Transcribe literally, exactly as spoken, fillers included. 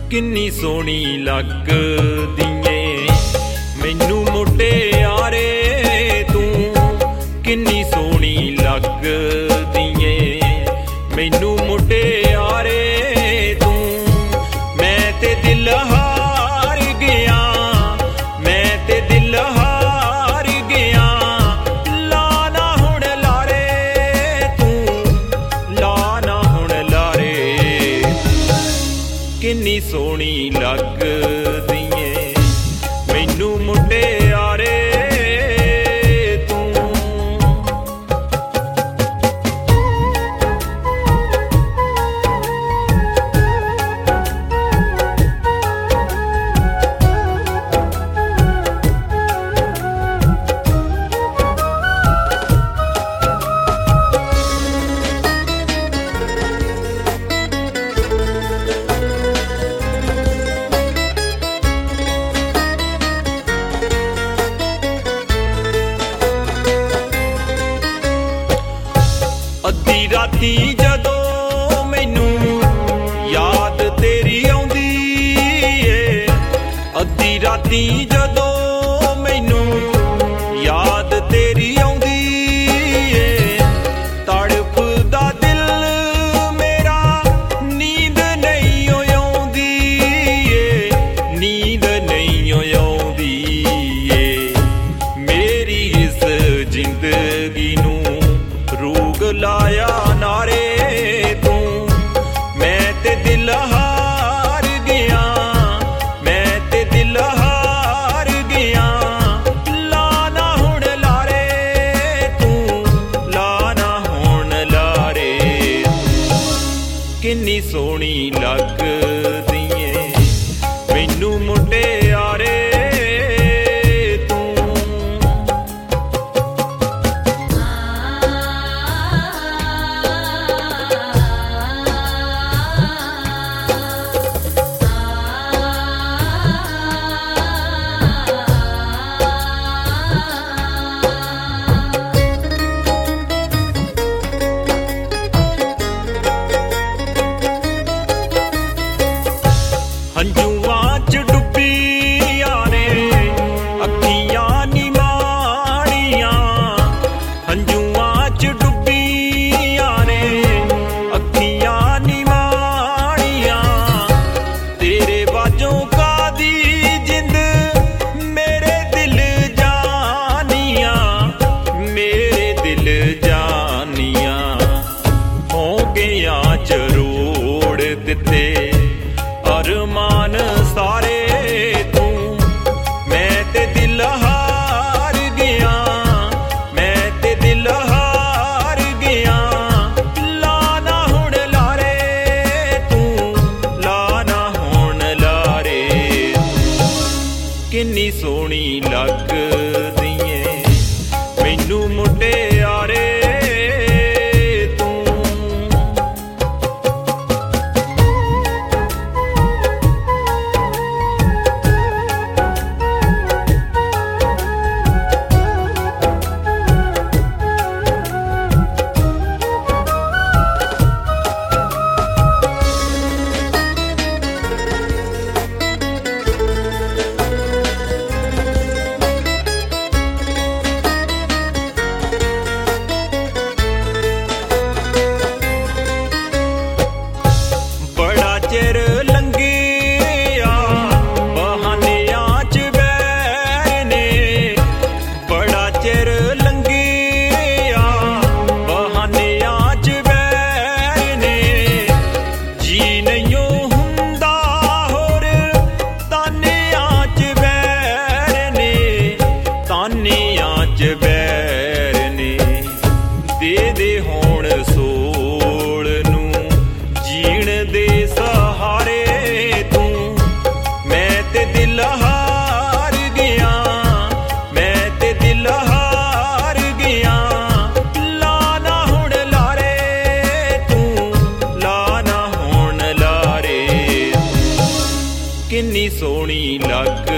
किन्नी सोहनी लगदी ऐ मैनू मुटियारे तू, किन्नी सोहनी लगदी ऐ मैनू मुटियारे तू। मैं ते दिल हार गया, मैं ते दिल हार गया, लाना हुण लारे तू, लाना हुण लारे। किन्नी सोहनी लगदी ऐ मैनू मुटियारे तू। अद्धी राती जदों मैनू याद तेरी आउंदी ए, अद्धी राती जदों मैनू याद तेरी आउंदी ए, तड़फदा दिल मेरा नींद नहीं आउंदी ए, नींद नहीं आउंदी ए। मेरी इस जिंदगी नू रूग लाया नारे तू, मैं ते दिल हार गया, मैं ते दिल हार गया, लाना हुण लारे तू, लाना हुण लारे। किन्नी सोहनी लगदी ऐ मैनू मुटियारे तू। हंजुआं च डुब्बियां ने अखियां नी माड़ियां, हंजुआं च डुब्बियां ने अखियां नी माड़ियां, तेरे बाजों कादी जिंद मेरे दिल जानियां, मेरे दिल जानियां। हो गया जरोड़ दिते अरमान सारे तू, मैं ते दिल हार गया, मैं ते दिल हार गया, लाना हुण लारे तू, लाना हुण लारे। किन्नी सोहनी लगदी ऐ मैनू मुटियारे तू। बड़ा चिर लंघिया बहानियां च बैर ने, बड़ा चिर लंघिया बहानियां च बैर ने, जी नहीं हुंदा होर तानियां च बैर ने, तानियां च बैर ने। दे दे हुण सोल नू जीण दे सहारे तू, मैं ते दिल हार गया, मैं ते दिल हार गया, लाना हुण लारे तू, लाना हुण लारे। किन्नी सोहनी लग